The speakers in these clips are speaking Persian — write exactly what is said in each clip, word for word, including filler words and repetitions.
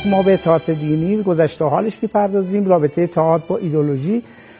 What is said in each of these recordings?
ما به تئاتر دینی گذشته حالش میپردازیم، رابطه تئاتر با ایدئولوژی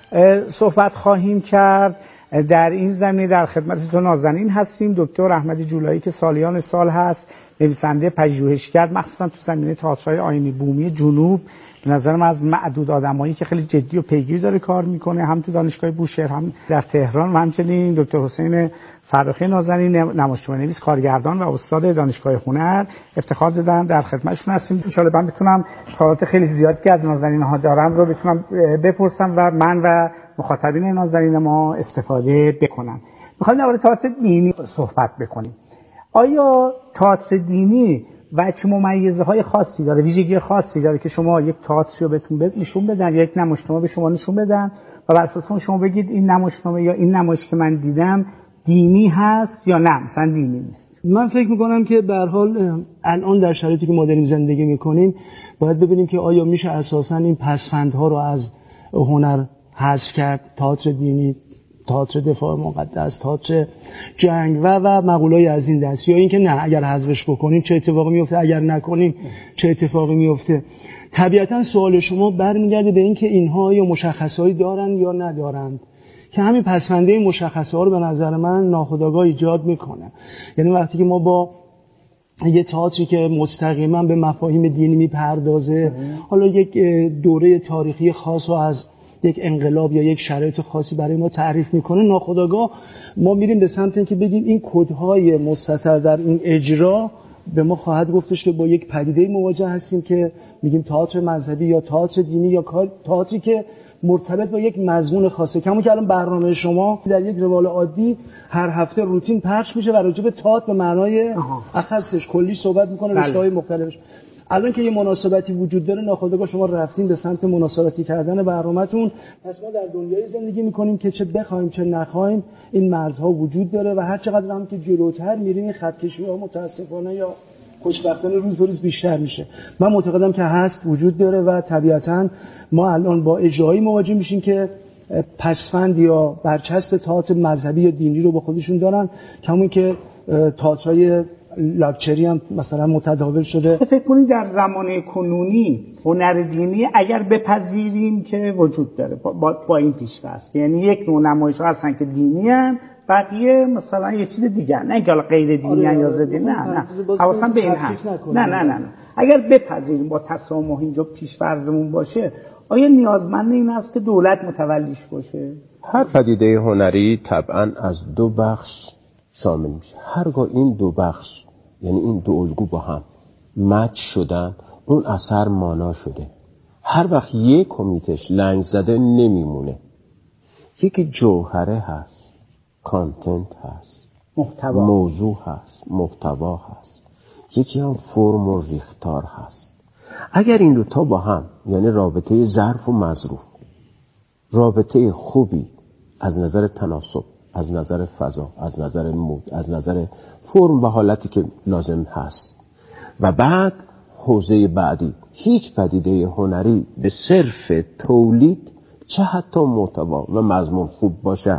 صحبت خواهیم کرد. در این زمینه در خدمتتون نازنین هستیم. دکتر احمد جولایی که سالیان سال هست نویسنده پژوهشگر مخصوصا تو زمینه تئاترهای آیینی بومی جنوب، به نظر من از معدود آدمایی که خیلی جدی و پیگیر داره کار میکنه، هم تو دانشگاه بوشهر هم در تهران. و همچنین دکتر حسین فرخی نازنین نمایشنامه‌نویس، کارگردان و استاد دانشگاه هنر، افتخار دادن در خدمتشون هستیم. ان شاءالله من بتونم سوالات خیلی زیادی که از نازنین ها دارم رو بتونم بپرسم و من و مخاطبین نازنین ما استفاده بکنم. میخوایم درباره تئاتر دینی صحبت بکنیم. آیا تئاتر دینی و چه ممیزه های خاصی داره، ویژگی خاصی داره که شما یک تئاتر رو بهتون نشون بدن یا یک نمایشنامه به شما نشون بدن و بر اساس اون شما بگید این نمایشنامه یا این نمایش که من دیدم دینی هست یا نه مثلا دینی نیست؟ من فکر میکنم که به هر حال الان در شرایطی که ما داریم زندگی میکنیم باید ببینیم که آیا میشه اساسا این پسفندها رو از هنر حذف کرد. تئاتر دینی، تئاتر دفاع مقدس، تئاتر جنگ و و مقوله‌ای از این دست، یا اینکه نه اگر حذفش بکنیم چه اتفاقی میفته، اگر نکنیم چه اتفاقی میفته. طبیعتا سوال شما برمیگرده به اینکه اینها یا مشخصه‌ای دارن یا ندارند که همین پسفنده مشخصه ها رو به نظر من ناخودآگاه ایجاد میکنه. یعنی وقتی که ما با یه تئاتری که مستقیما به مفاهیم دینی میپردازه، حالا یک دوره تاریخی خاص رو از یک انقلاب یا یک شرایط خاصی برای ما تعریف میکنه، ناخودآگاه ما میریم به سمت اینکه بگیم این کدهای مستتر در این اجرا به ما خواهد گفتش که با یک پدیده مواجه هستیم که میگیم تئاتر مذهبی یا تئاتر دینی یا تئاتری که مرتبط با یک مضمون خاصه. کما که الان برنامه شما در یک روال عادی هر هفته روتین پخش میشه و راجع به تئاتر به معنای اخصش کلی صحبت میکنه، رشته‌های مختلفش. الان که یه مناسبتی وجود داره ناخودآگاه شما رفتین به سمت مناسبتی کردن برنامه‌تون. پس ما در دنیای زندگی میکنیم که چه بخوایم چه نخوایم این مرزها وجود داره و هر چقدر هم که جلوتر میریم این خط‌کشی‌ها متاسفانه یا خوشبختانه روز به روز بیشتر میشه. من معتقدم که هست، وجود داره و طبیعتاً ما الان با اجرایی مواجه میشیم که پسفند یا برچسب تئاتر مذهبی یا دینی رو با خودشون دارن، کمون که تئاترای لاکچری هم مثلا متداول شده. فکر کنید در زمان کنونی هنر دینی اگر بپذیریم که وجود داره با, با, با این پیش‌فرض، یعنی یک نوع نمایش‌ها هستن که دینی هستن، بقیه مثلا یه چیز دیگه، نه اینکه غیر دینی هستن یا ضد دینی، نه نه حواسم به این هست. نه نه نه نه اگر بپذیریم با تسامح اینجا پیش‌فرضمون باشه، آیا نیازمند این است که دولت متولیش باشه؟ هر پدیده هنری طبعاً از دو بخش شامل میشه. هرگاه این دو بخش یعنی این دو الگو با هم مچ شدن، اون اثر مانا شده. هر وقت یک کمیتش لنگ زده نمیمونه. یکی جوهره هست، کانتنت هست، محتوا، موضوع هست، محتوا هست. یکی هم فرم و ریختار هست. اگر این دوتا با هم یعنی رابطه ظرف و مظروف، رابطه خوبی از نظر تناسب، از نظر فضا، از نظر مود، از نظر فرم و حالتی که لازم هست، و بعد حوزه بعدی هیچ پدیده هنری به صرف تولید چه حتی محتوا و مضمون خوب باشد،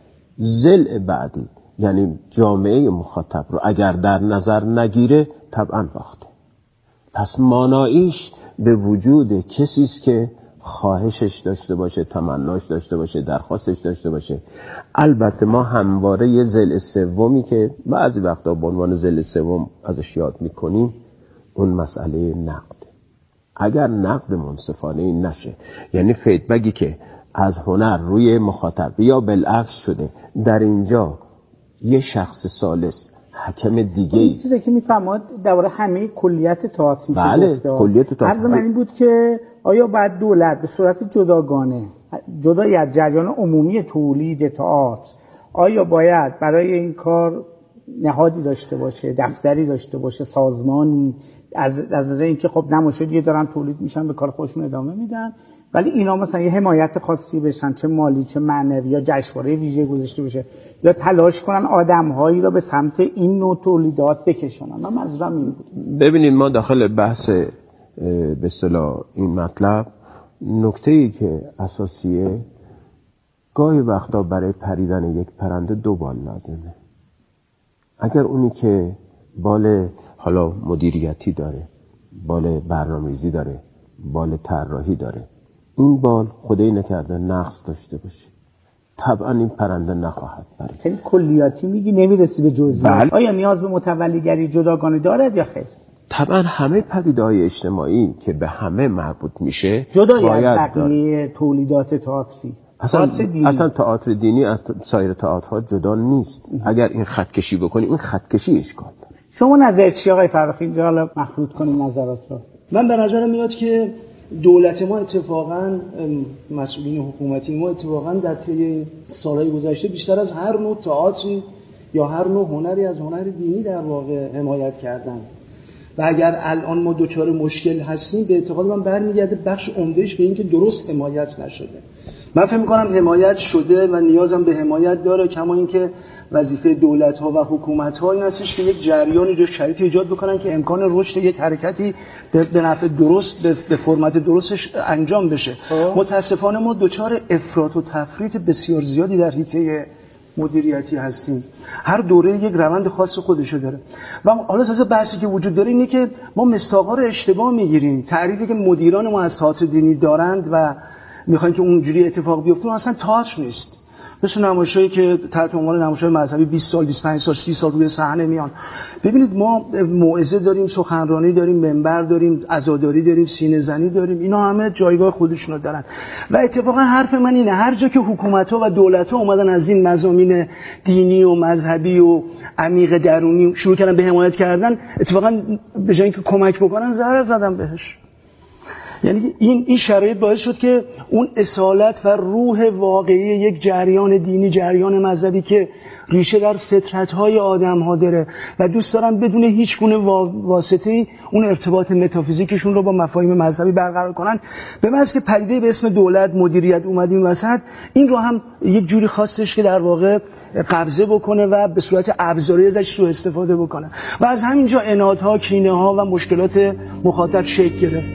ضلع بعدی یعنی جامعه مخاطب رو اگر در نظر نگیره طبعا باخته. پس ماناییش به وجود کسیست که خواهشش داشته باشه، تمناش داشته باشه، درخواستش داشته باشه. البته ما همواره یه ضلع سومی که بعضی وقتا به عنوان ضلع سوم ازش یاد میکنیم، اون مسئله نقد. اگر نقد منصفانه نشه، یعنی فیدبکی که از هنر روی مخاطب یا بالعکس شده، در اینجا یه شخص ثالث حکم دیگه ای چیزی که میفهمید درباره همه کلیت تئاتر میشه. بله، کلیت تئاتر. عرض من این بود که آیا باید دولت به صورت جداگانه، جدای از جریان عمومی تولید تئاتر، آیا باید برای این کار نهادی داشته باشه، دفتری داشته باشه، سازمانی، از از اینکه خب نمایشه دیگه دارن تولید میشن به کار خودشون ادامه میدن، ولی اینا مثلا یه حمایت خاصی بشن، چه مالی چه معنوی، یا جشنواره ویژه گذاشته بشه، یا تلاش کنن آدم‌هایی را به سمت این نوع تولیدات بکشونن. من منظورم این بود. ببینید ما داخل بحث به اصطلاح این مطلب نکته‌ای که اساسیه، گاهی وقتا برای پریدن یک پرنده دو بال لازمه. اگر اونی که بال حالا مدیریتی داره بال برنامه‌ریزی داره، بال طراحی داره. این بال خدایی نکرده نقص داشته باشه، طبعا این پرنده نخواهد برید. خیلی کلیاتی میگی، نمیرسی به جزئیات. بله. آیا نیاز به متولیگری جداگانه دارد یا خیر؟ طبعا همه پدیده‌های اجتماعی که به همه مربوط میشه جدای باید از بقیه تولیدات تئاتری. اصلا تئاتر دینی. اصلا تئاتر دینی از سایر تئاترها جدا نیست. اگر این خطکشی بکنی، این خطکشی اشکال داره. شما نظر چی آقای فرخی؟ اینجا حالا مخلوط کنیم نظرات رو. من به نظرم میاد که دولت ما اتفاقاً مسئولین حکومتی ما اتفاقاً در طی سالهای گذشته بیشتر از هر نوع تئاتری یا هر نوع هنری از هنر دینی در واقع حمایت کردن و اگر الان ما دچار مشکل هستیم به اعتقاد من برمیگرده بخش عمدهش به این که درست حمایت نشده. من فکر می‌کنم حمایت شده و نیازم به حمایت داره، کما اینکه وظیفه دولت‌ها و حکومت‌ها این هستش که یک جریانی رو شرایط ایجاد بکنن که امکان رشد یک حرکتی به نفع درست به فرمت درستش انجام بشه. متاسفانه ما دچار افراط و تفریط بسیار زیادی در حیطه مدیریتی هستیم. هر دوره یک روند خاص خودشو داره و حالا تازه بحثی که وجود داره اینه که ما مستاق‌ها رو اشتباه میگیریم. تعریفی که مدیران ما از تئاتر دینی دارند و میخوایم که اونجوری اتفاق بیفته اصلا تئاتر نیست. مثل نمایشایی که تحت عنوان نمایش‌های مذهبی بیست سال، بیست و پنج سال، سی سال روی صحنه میان. ببینید ما موعظه داریم، سخنرانی داریم، منبر داریم، عزاداری داریم، سینه‌زنی داریم. اینا همه جایگاه خودشونو دارن. و اتفاقا حرف من اینه هر جا که حکومت‌ها و دولت‌ها اومدن از این مضامین دینی و مذهبی و عمیق درونی شروع کردن به حمایت کردن، اتفاقا به جای اینکه کمک بکنن ضرر زدن بهش. یعنی این این شرایط باعث شد که اون اصالت و روح واقعی یک جریان دینی، جریان مذهبی که ریشه در فطرت‌های آدم‌ها داره و دوست دارن بدون هیچ گونه واسطه‌ای اون ارتباط متافیزیکشون رو با مفاهیم مذهبی برقرار کنن، به محض که پدیده به اسم دولت مدیریت اومدیم وسط، این رو هم یک جوری خواستش که در واقع قبضه بکنه و به صورت ابزاری ازش سوء استفاده بکنه و از همینجا عنادها، کینه‌ها و مشکلات مخاطب شکل گرفت.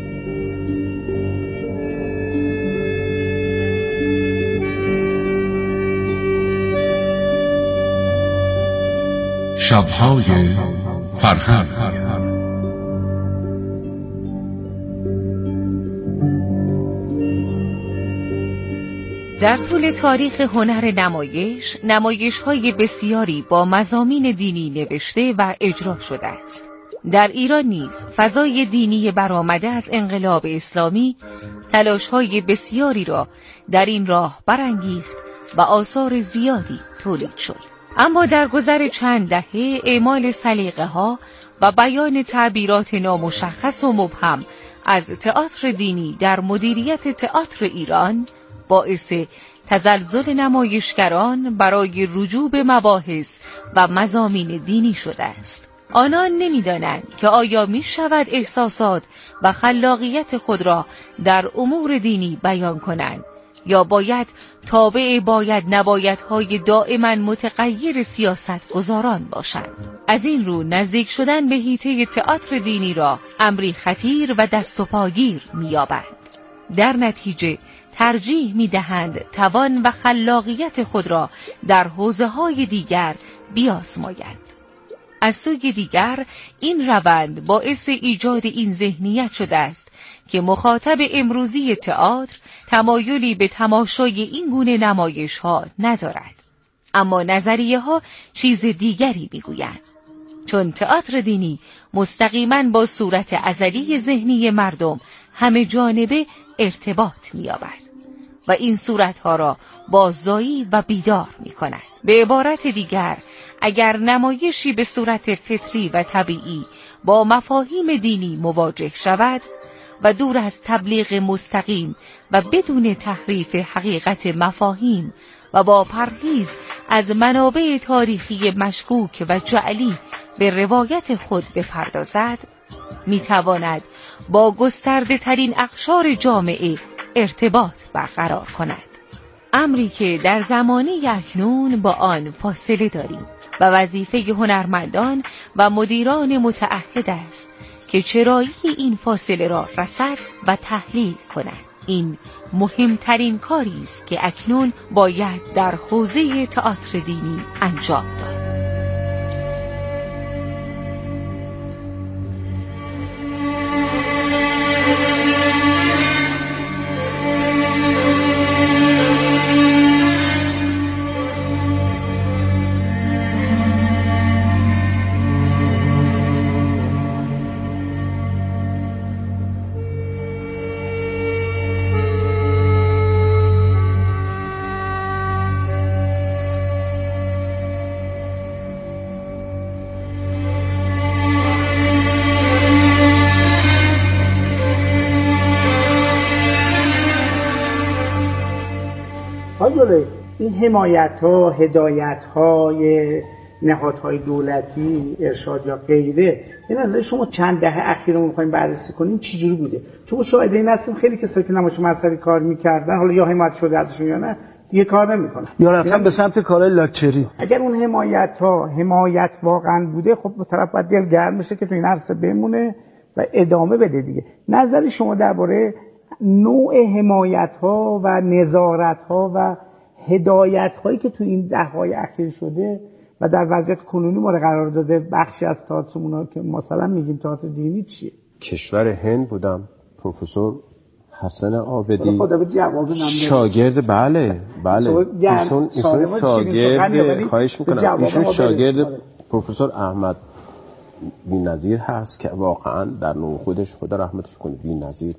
شب‌های فرهنگ. در طول تاریخ هنر نمایش، نمایش‌های بسیاری با مضامین دینی نوشته و اجرا شده است. در ایران نیز فضای دینی برآمده از انقلاب اسلامی تلاش‌های بسیاری را در این راه برانگیخت و آثار زیادی تولید شد. اما در گذر چند دهه اعمال سلیقه‌ها و بیان تعبیرات نامشخص و مبهم از تئاتر دینی در مدیریت تئاتر ایران باعث تزلزل نمایشگران برای رجوع به مباحث و مضامین دینی شده است. آنان نمی‌دانند که آیا می‌شود احساسات و خلاقیت خود را در امور دینی بیان کنند یا باید تابع باید نبایدهای دائما متغیر سیاست گذاران باشند. از این رو نزدیک شدن به حیطه تئاتر دینی را امری خطیر و دست و پاگیر می‌یابند. در نتیجه ترجیح می‌دهند توان و خلاقیت خود را در حوزه‌های دیگر بیازمایند. از سوی دیگر این روند باعث ایجاد این ذهنیت شده است که مخاطب امروزی تئاتر تمایلی به تماشای این گونه نمایش ها ندارد. اما نظریه ها چیز دیگری میگویند. چون تئاتر دینی مستقیما با صورت ازلی ذهنی مردم همه جانبه ارتباط می‌یابد و این صورتها را باززایی و بیدار می‌کند. به عبارت دیگر، اگر نمایشی به صورت فطری و طبیعی با مفاهیم دینی مواجه شود و دور از تبلیغ مستقیم و بدون تحریف حقیقت مفاهیم و با پرهیز از منابع تاریخی مشکوک و جعلی به روایت خود بپردازد، میتواند با گسترده ترین اقشار جامعه ارتباط برقرار کند. امری که در زمانه اکنون با آن فاصله داریم و وظیفه هنرمندان و مدیران متعهد است که چرایی این فاصله را رصد و تحلیل کند. این مهمترین کاری است که اکنون باید در حوزه تئاتر دینی انجام داد. دکتر این حمایت ها، هدایت های نهادهای دولتی، ارشاد یا غیره، به نظر شما چند دهه اخیر رو می‌خوایم بررسی کنیم چجوری بوده؟ چون شاهد این هستیم خیلی کسایی که نمایش مذهبی کار می‌کردن، حالا یا حمایت شده ازشون یا نه، دیگه کار نمی‌کنن یا رفتن به سمت کارهای لاکچری. اگر اون حمایت ها حمایت واقعا بوده، خب به طرف باید دل گرم بشه که تو این عرصه بمونه و ادامه بده دیگه. نظر شما درباره نوع حمایت ها و نظارت ها و هدایت هایی که تو این دهه‌های اخیر شده و در وضعیت کنونی ما رو قرار داده بخشی از تئاترمون که مثلا میگیم تئاتر دینی چیه؟ کشور هند بودم، پروفسور حسن عابدی خدا به جواب من شاگرد، بله بله ایشون ایشون شاگرد، خواهش میکنم، ایشون شاگرد پروفسور احمد بی‌نظیر هست که واقعا در نوع خودش خدا رحمتش کنه بی‌نظیر.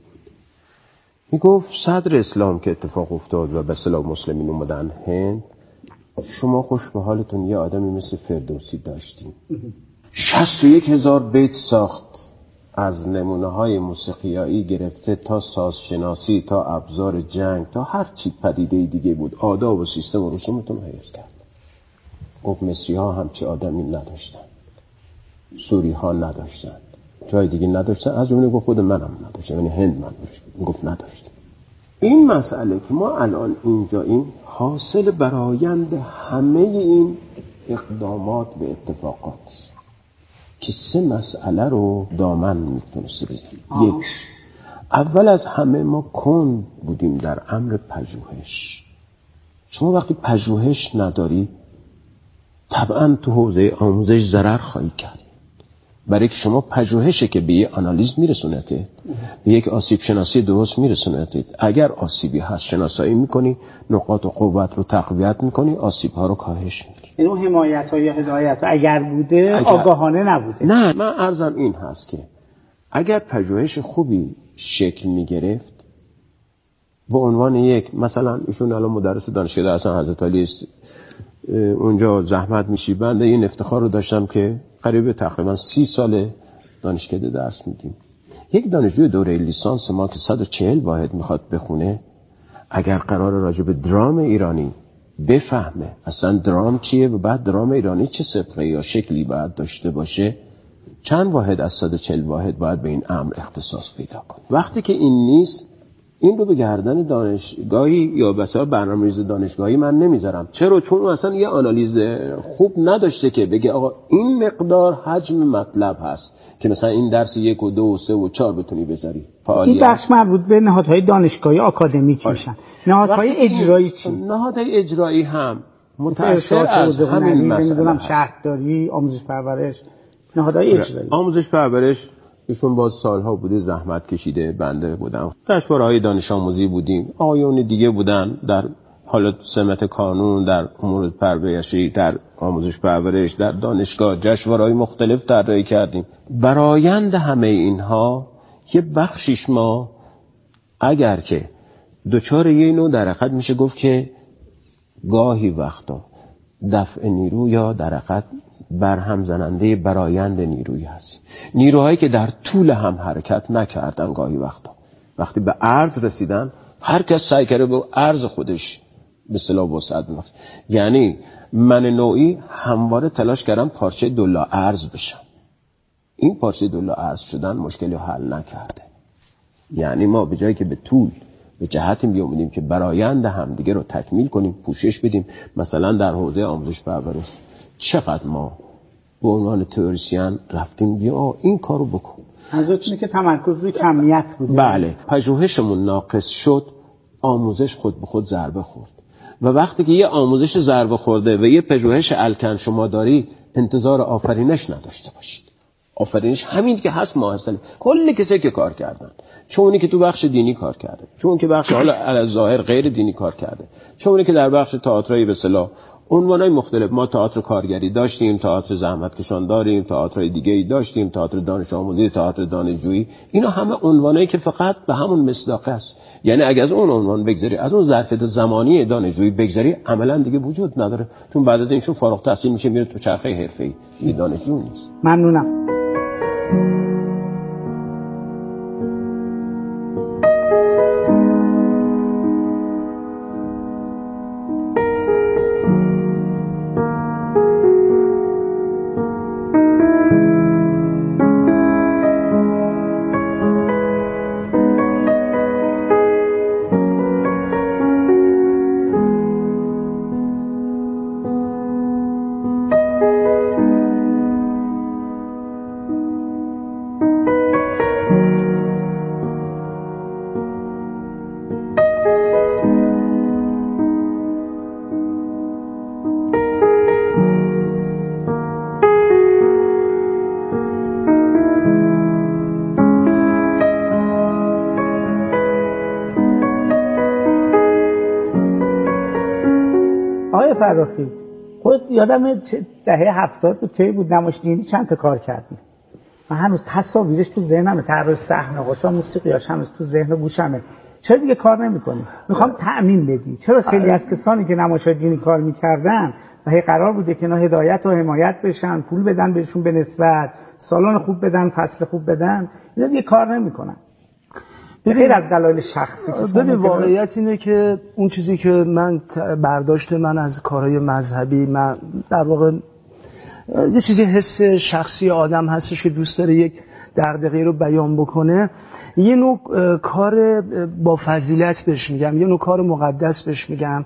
میگفت صدر اسلام که اتفاق افتاد و به اصطلاح مسلمین اومدن هند، شما خوش به حالتون یه آدمی مثل فردوسی داشتین، شصت و یک هزار بیت ساخت، از نمونه های موسیقیایی گرفته تا سازشناسی تا ابزار جنگ تا هر چی پدیده دیگه بود، آداب و سیستم و رسومتون رو حفظ کرد. گفت مصری ها همچی آدمی نداشتن، سوری ها نداشتن، جای دیگه نداشتن، از جمله گفت خود منم نداشتم، یعنی هند منظورش بود، گفت نداشت. این مسئله که ما الان اینجا این حاصل برآیند همه این اقدامات و اتفاقات است که سه مسئله رو دامن میتونسته بزنیم. یک، اول از همه ما کند بودیم در امر پژوهش. شما وقتی پژوهش نداری طبعا تو حوزه آموزش ضرر خواهی کرد، برای که شما پژوهشه که به یک آنالیز میرسونته، به یک آسیب شناسی درست میرسونته. اگر آسیبی هست شناسایی میکنی، نقاط و قوت رو تقویت میکنی، آسیب ها رو کاهش میدی. اینو حمایت ها یا هدایت ها اگر بوده اگر... آگاهانه نبوده. نه، من عرضم این هست که اگر پژوهش خوبی شکل میگرفت به عنوان یک، مثلا ایشون الان مدرس دانشکده اصلا حضرت علی اونجا زحمت میشی، بنده این افتخار رو داشتم که قریب تقریبا سی سال دانشکده درس میدیم. یک دانشجوی دوره لیسانس ما که صد و چهل واحد میخواد بخونه، اگر قرار راجع به درام ایرانی بفهمه اصلا درام چیه و بعد درام ایرانی چه سبقه یا شکلی باید داشته باشه، چند واحد از صد و چهل واحد باید به این امر اختصاص پیدا کنه. وقتی که این نیست، این رو به گردن دانشگاهی یا بسیار برنامه‌ریز دانشگاهی من نمیذارم. چرا؟ چون اصلا یه آنالیز خوب نداشته که بگه آقا این مقدار حجم مطلب هست که مثلا این درس یک و دو و سه و چهار بتونی بذاری. این بخش مربوط به نهادهای دانشگاهی آکادمیک میشن. نهادهای اجرایی چی؟ نهادهای اجرایی هم متأثر از همین مسئله هست. شهرداری، آموزش پرورش، نهادهای اجرایی. آموزش پرورش ایشون باز سالها بوده زحمت کشیده، بنده بودم جشنواره‌های دانش آموزی بودیم، آقایون دیگه بودن در حالت سمت قانون، در امور پرورشی، در آموزش پرورش، در دانشگاه جشنواره‌های مختلف طراحی کردیم. برآیند همه اینها یه بخشیش ما اگر که دوچار یه نوع در حقیقت میشه گفت که گاهی وقتا دفع نیرو یا در حقیقت برهم زننده برآیند نیرویی هست، نیروهایی که در طول هم حرکت نکردن، گاهی وقتا وقتی به عرض رسیدن هر کس سعی کرده به عرض خودش به اصطلاح وسعت بده. یعنی من نوعی همواره تلاش کردم پارچه دولا عرض بشم. این پارچه دولا عرض شدن مشکلی حل نکرده. یعنی ما به جایی که به طول به جهتی بیامونیم که برآیند هم دیگه رو تکمیل کنیم، پوشش بدیم، مثلا در حوزه آموزش پرورش چقدر ما به عنوان تئوریسین رفتیم بیا این کارو بکن. حضرت که تمرکز روی کمیت بود. بله، پژوهشمون ناقص شد، آموزش خود به خود ضربه خورد. و وقتی که یه آموزش ضربه خورده و یه پژوهش الکن شما داری، انتظار آفرینش نداشته باشید. آفرینش همین که هست ماحصل کل کسی که کار کردن، چونی که تو بخش دینی کار کرده، چون که بخش حالا علی ظاهر غیر دینی کار کرده، چونی که در بخش تئاترای به اصطلاح عنوانای مختلف، ما تئاتر کارگری داشتیم، تئاتر زحمتکشان داریم، تئاترای دیگه‌ای داشتیم، تئاتر دانش آموزی، تئاتر دانشجویی، اینا همه عنوانایی که فقط به همون مصداق است. یعنی اگه از اون عنوان بگذری، از اون ظرفیت زمانی دانشجویی بگذری، عملاً دیگه وجود نداره، چون بعد از اینشون فارغ التحصیل میشه میره تو چرخه حرفه‌ای، این دانشجو نیست. ممنونم. فراخی خود یادم دهه هفتاد بود کی بود نمایش دینی چند تا کار کردیم. من هنوز تصاویرش تو ذهنمه، طراح صحنه قشا موسیقیاش هنوز تو ذهن و گوشمه. چرا دیگه کار نمی‌کنی؟ میخوام تأمین بدی. چرا خیلی از کسانی که نمایش‌های دینی کار می‌کردن و هی قرار بوده که اینا هدایت و حمایت بشن، پول بدن بهشون به نسبت، سالن خوب بدن، فصل خوب بدن، اینا دیگه کار نمی‌کنن. غیر از دلایل شخصی که ببین واقعیت اینه که اون چیزی که من برداشت من از کارهای مذهبی، من در واقع یه چیزی حس شخصی آدم هستش که دوست داره یک دغدغه رو بیان بکنه، یه نوع کار با فضیلت بهش میگم، یه نوع کار مقدس بهش میگم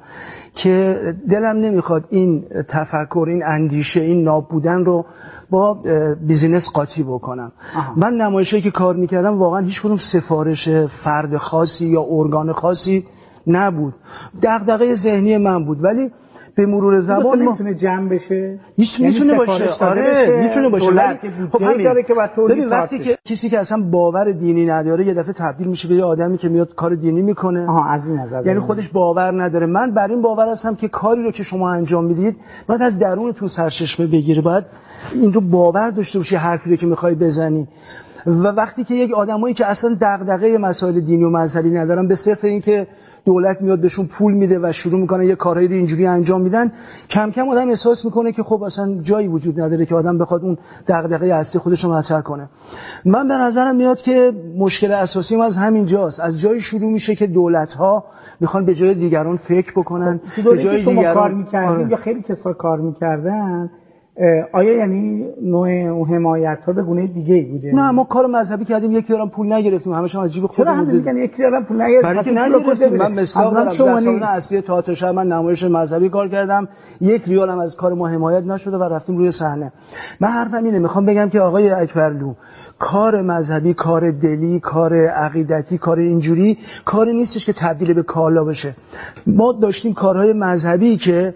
که دلم نمیخواد این تفکر، این اندیشه، این ناب بودن رو با بیزینس قاطی بکنم. آها. من نمایشی که کار میکردم واقعا هیچ کدوم سفارش فرد خاصی یا ارگان خاصی نبود، دغدغه ذهنی من بود، ولی به مرور زمان ما میتونه جمع بشه، میتونه یعنی باشه، آره میتونه باشه، ولی خب همین داره که بعد ببین وقتی که کسی که اصلا باور دینی نداره یه دفعه تبدیل میشه به یه آدمی که میاد کار دینی میکنه، آها از این نظر یعنی خودش باور نداره. من بر این باور هستم که کاری رو که شما انجام میدید باید از درونتون سرچشمه بگیره، باید این رو باور داشته باشی حرفی رو که میخوای بزنی. و وقتی که یک آدمایی که اصلا دغدغه مسائل دینی و مذهبی ندارن، به صرف اینکه دولت میاد بهشون پول میده و شروع میکنه یه کارهایی رو اینجوری انجام میدن، کم کم آدم احساس میکنه که خب اصلا جایی وجود نداره که آدم بخواد اون دغدغه اصلی خودش رو مطرح کنه. من به نظرم میاد که مشکل اساسی ما از همین جاست، از جایی شروع میشه که دولت ها میخوان به جای دیگران فکر بکنن، به جای شما دیگران کار میکردین یا خیلی کسا کار میکردن، آیا یعنی نوع حمایت ها به گونه دیگه ای بوده؟ نه ما کار مذهبی کردیم، یک ریال پول نگرفتیم، همش از جیب خودمون. چرا همین میگن یک ریال پول نگرفتیم؟ نگرفتیم. من مثلا در سالن اصلی تئاتر شهر من نمایش مذهبی کار کردم، یک ریال هم از کار ما حمایت نشده و رفتیم روی صحنه. من حرفم اینه، میخوام بگم که آقای اکبرلو، کار مذهبی، کار دلی، کار عقیدتی، کار اینجوری کاری نیستش که تبدیل به کالا بشه. ما داشتیم کارهای مذهبی که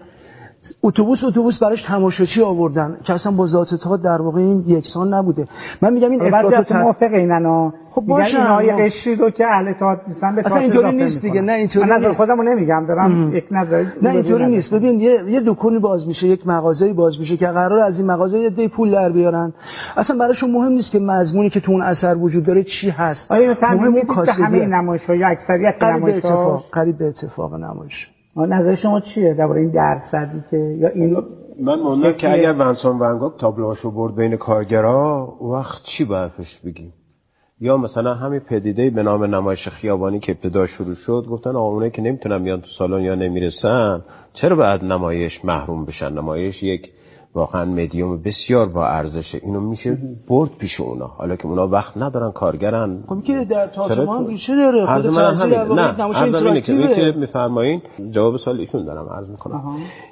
اتوبوس اتوبوس براش تماشاچی آوردن که اصلا با ذات تئاتر در واقع این یکسان نبوده. من میگم این افراط و تفریط موافق ایننا. خب باشه اینای قشری رو که اهل تئاتر نیستن به اصلا اینطوری نیست دیگه. نه اینطوری نیست. من نظر خودمو نمیگم، دارم یک نظر. نه اینطوری نیست. ببین یه یه دکانی باز میشه، یک مغازه‌ای باز میشه که قرار از این مغازه یه دی پول در بیارن. اصلا براشون مهم نیست که مضمونی که تو اون اثر وجود داره چی هست. آیا مهم اون کاسبی همه نمایش‌ها یا اکثریت نمایش‌ها قریب به اتفاق نمایش. نظر شما چیه درباره این درصدی که یا این؟ من مونده که اگر ونسان ون گوگ تابلوهاشو برد بین کارگرا، وقت چی باید پیش بگیم؟ یا مثلا همین پدیده به نام نمایش خیابانی که ابتدا شروع شد، گفتن آقا اونایی که نمیتونن بیان تو سالن یا نمیرسن چرا باید نمایش محروم بشن؟ نمایش یک واقعا مدیوم بسیار با ارزشه، اینو میشه برد پیش اونا، حالا که اونا وقت ندارن، کارگرن. خب که در تئاتر ما ریشه داره، خود سازی در واقع نمایش اینتراکتیو که میفرمایین جواب سوال ایشون دارم عرض میکنم.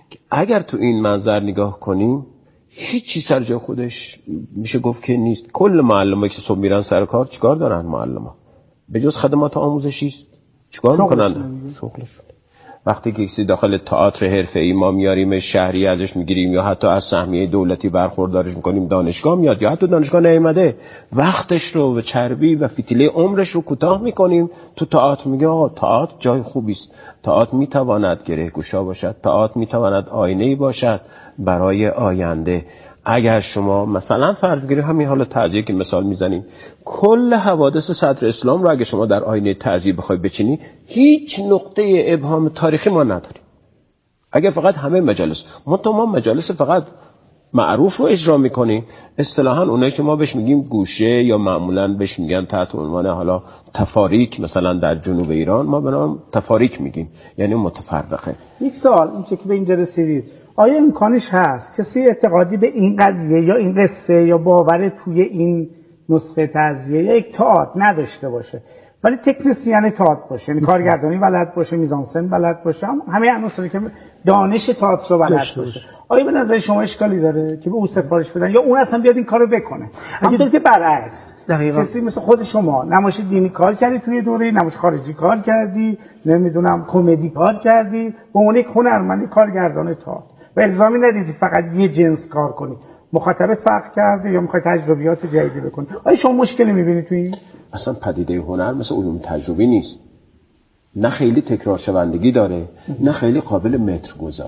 اگر تو این منظر نگاه کنیم هیچ چیز سر جای خودش میشه گفت که نیست. کل معلمایی که صبح میرن سر کار چیکار دارن معلما؟ به جز خدمات آموزشی است چیکار میکنن؟ شغلشون. وقتی که کسی داخل تئاتر حرفه‌ای ما میاریم، شهری ازش میگیریم یا حتی از سهمیه دولتی برخوردارش میکنیم، دانشگاه میاد یا حتی دانشگاه نیامده، وقتش رو و چربی و فتیله عمرش رو کوتاه میکنیم تو تئاتر. میگه آقا تئاتر جای خوبی است، تئاتر میتواند گره‌گشا باشد، تئاتر میتواند آینه‌ای باشد برای آینده. اگر شما مثلا فرض بگیرید همین حالا تعزیه که مثال میزنیم، کل حوادث صدر اسلام رو اگه شما در آینه تعزیه بخوای بچینی، هیچ نقطه ابهام تاریخی ما نداریم. اگر فقط همه مجالس ما تو ما مجالس فقط معروف رو اجرا میکنیم، اصطلاحاً اونایی که ما بهش میگیم گوشه یا معمولاً بهش میگن تحت عنوان حالا تفاریک، مثلا در جنوب ایران ما به نام تفاریک میگیم، یعنی متفرقه. یک سوال این که به اینجا رسیدید، آیا امکانش هست کسی اعتقادی به این قضیه یا این قصه یا باور توی این نسخه تعزیه یا یک تئاتر نداشته باشه ولی تکنسین تئاتر باشه، یعنی کارگردانی بلد باشه، میزانسن بلد باشه، همه عناصری که دانش تئاتر رو بلد باشه، آیا به نظر شما اشکالی داره که به او سفارش بدن یا اون اصلا بیاد این کارو بکنه؟ همونطور که برعکس دقیقاً کسی مثل خود شما نمایش دینی کار کردی، توی دوره نمایش خارجی کار کردی، نمیدونم کمدی کار کردی، به عنوان یک هنرمند کارگردان تئاتر و الزامی ندیدی فقط یه جنس کار کنی، مخاطبت فرق کرده یا میخوای تجربیات جدیدی بکنی، آیا شما مشکلی میبینید توی این؟ اصلا پدیده هنر مثل علوم تجربی نیست، نه خیلی تکرار شوندگی داره، نه خیلی قابل متر گذاری است.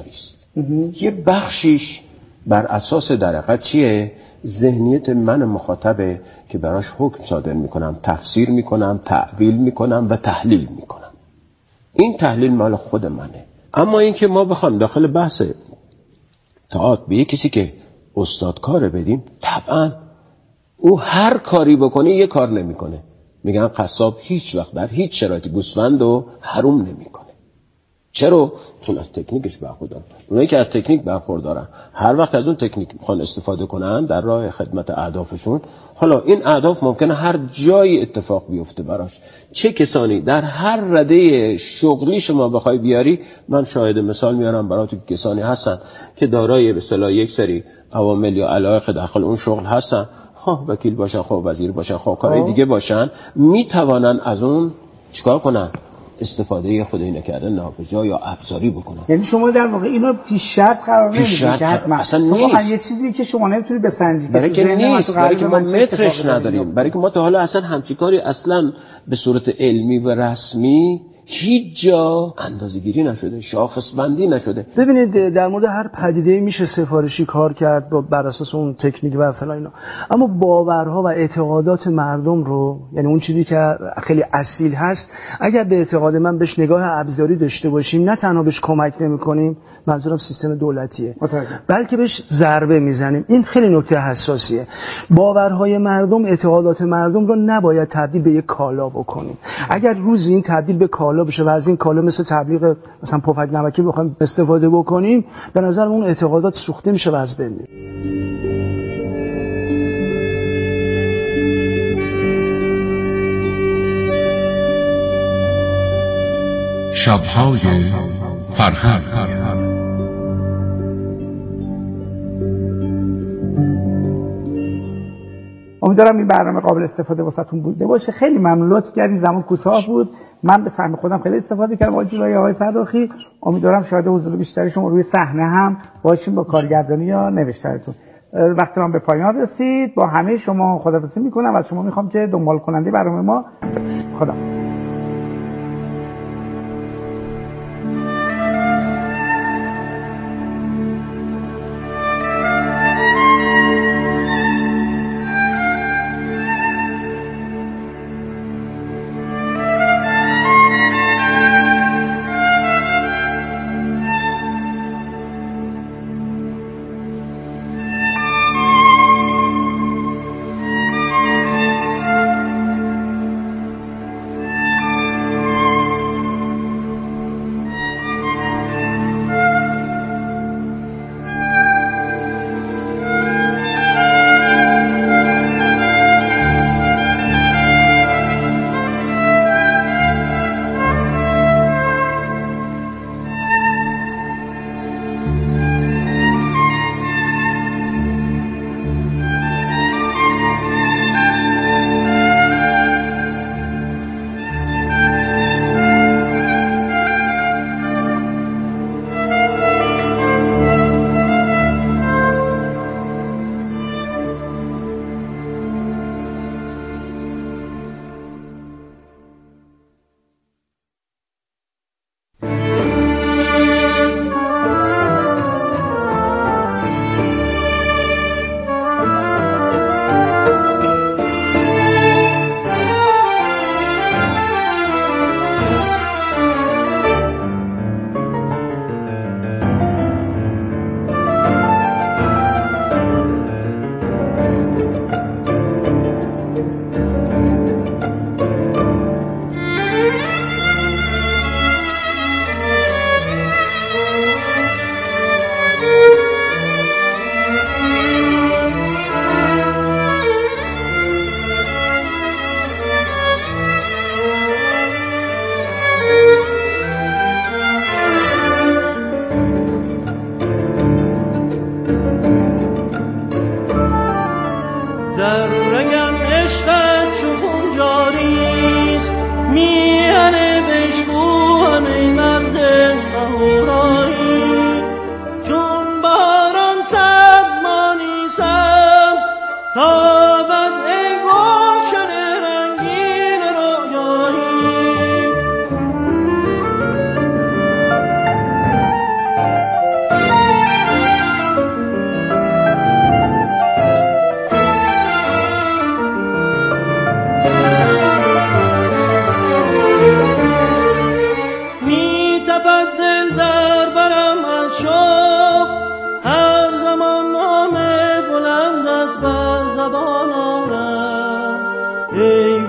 یه بخشیش بر اساس در حقیقت چیه؟ ذهنیت من مخاطبه که براش حکم صادر میکنم، تفسیر میکنم، تعویل میکنم و تحلیل میکنم. این تحلیل مال خود منه. اما این که ما بخوایم داخل بحث تئاتر به یک کسی که استادکاره بدیم، طبعا او هر کاری بکنه یه کار نمیکنه. میگن قصاب هیچ وقت در هیچ شرایطی گوسفند رو حروم نمیکنه. چرا؟ چون از تکنیکش برخوردارن. اونایی که از تکنیک برخوردارن هر وقت از اون تکنیک میخوان استفاده کنن در راه خدمت اهدافشون، حالا این اهداف ممکنه هر جایی اتفاق بیفته براش. چه کسانی در هر رده شغلی شما بخوای بیاری، من شاهد مثال میارم براتون، کسانی هستن که دارای به اصطلاح یک سری عوامل یا علایق داخل اون شغل هستن، خواه وکیل باشن، خواه وزیر باشن، خواه کارهای دیگه باشن، میتوانن از اون چیکار کنن؟ استفاده خودی نکردن ناپجا یا ابزاری بکنن. یعنی شما در واقع اینو پیش شرط قرار نمیدید که حتما اصلا نیست. یه چیزی که شما نمیتونی بسنجی برای که نیست، برای که ما مترش نداریم، برای که ما تا حالا اصلا همچین کاری اصلا به صورت علمی و رسمی هیچ جا اندازه‌گیری نشده، شاخص بندی نشده. ببینید در مورد هر پدیده میشه سفارشی کار کرد با بر اساس اون تکنیک و فلان اینا، اما باورها و اعتقادات مردم رو، یعنی اون چیزی که خیلی اصیل هست، اگر به اعتقاد من بهش نگاه ابزاری داشته باشیم، نه تنها بهش کمک نمی‌کنیم، منظورم سیستم دولتیه، متوجه، بلکه بهش ضربه میزنیم. این خیلی نکته حساسیه. باورهای مردم، اعتقادات مردم رو نباید تبدیل به یک کالا بکنیم. اگر روز این تبدیل به کالا بشه و از این کالا مثل تبلیغ مثلا پفک نمکی بخوایم استفاده بکنیم، به نظر اون اعتقادات سوخته میشه و از بین میره. شب‌های فرهنگ. امیدوارم این برنامه قابل استفاده واسهتون بوده باشه. خیلی ممنون، لطف کردین، زمان کوتاه بود، من به سهم خودم خیلی استفاده کردم. آقای جولایی، آقای فرخی، امیدوارم شاید حضور بیشتری شما روی صحنه هم باشیم با کارگردانی یا نوشتارتون. وقتی من به پایان رسید، با همه شما خداحافظی میکنم و از شما میخوام که دنبال کننده برنامه ما خداحافظ.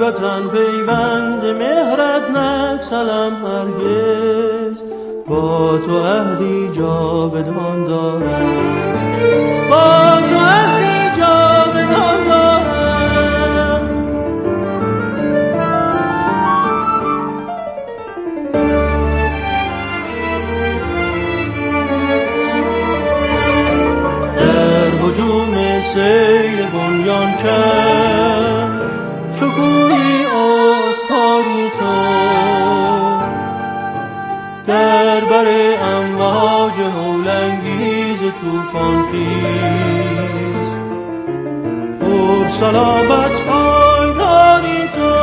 وطن پیوند مهرت نگسلم هرگز، با تو عهدی جاودان دارم، با تو عهدی جاودان دارم. در هجوم سیل بنیان کرد شکوهی آستانی تو، در بر امواج هولانگیز طوفان خیز، پر صلابت پایداری تو.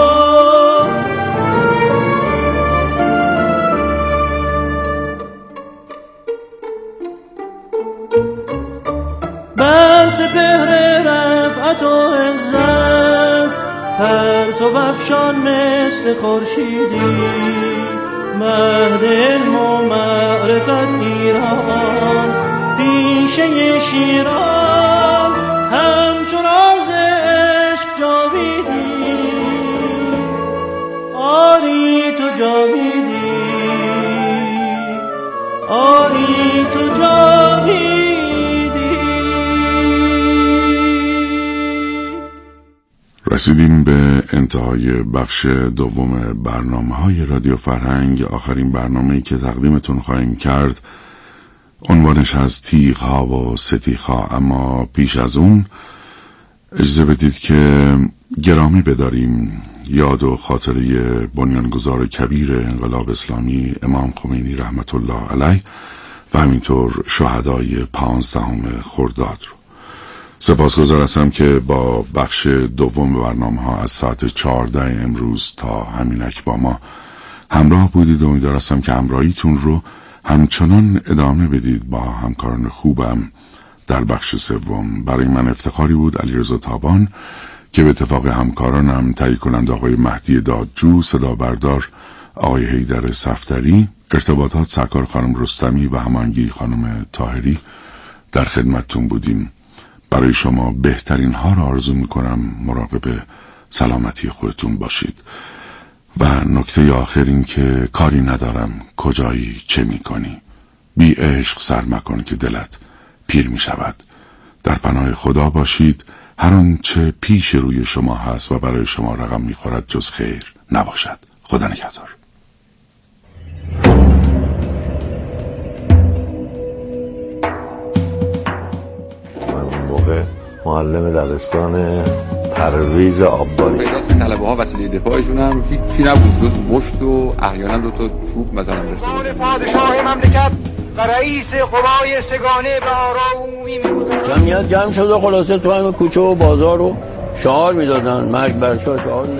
بر سپهر رفعت و عزت پرتو افشان مثل خورشیدی، مهد علم و معرفت ایران، پیشه شیران همچو راز عشق جاویدی. آری تو جاویدی، آری تو جاویدی. رسیدیم به انتهای بخش دوم برنامه‌های رادیو فرهنگ. آخرین برنامه‌ای که تقدیمتون خواهیم کرد عنوانش از تیغ‌ها و ستیغ‌ها، اما پیش از اون اجازه بدید که گرامی بداریم یاد و خاطره بنیانگذار کبیر انقلاب اسلامی امام خمینی رحمت الله علیه و همینطور شهدای پانزدهم خرداد رو. سپاسگزار هستم که با بخش دوم برنامه ها از ساعت چهارده امروز تا همینک با ما همراه بودید. امیدوار هستم که همراهیتون رو همچنان ادامه بدید با همکاران خوبم در بخش سوم. برای من افتخاری بود علیرضا تابان که به اتفاق همکارانم تهیه کننده آقای مهدی دادجو، صدا بردار آقای حیدر صفدری، ارتباطات سرکار خانم رستمی و هماهنگی خانم طاهری در خدمتتون بودیم. برای شما بهترین ها را آرزو میکنم. مراقب سلامتی خودتون باشید. و نکته آخر این که کاری ندارم کجایی چه میکنی، بی عشق سر مکن که دلت پیر میشود. در پناه خدا باشید. هر آنچه پیش روی شما هست و برای شما رقم میخورد جز خیر نباشد. خدا نگهدار. معلم دبستان پرویز آبانی. تعداد طلبه ها وسیله دفاعشون هم هیچی نبود جز مشت و احیانا دو تا چوب مثلا داشتن. پادشاه مملکت و رئیس قوای سگانه به آرا عمومی می‌گذارد. جمعیت جمع شد و خلاصه تو همه کوچه و بازار رو شعار میدادن، مرگ بر شاه شعار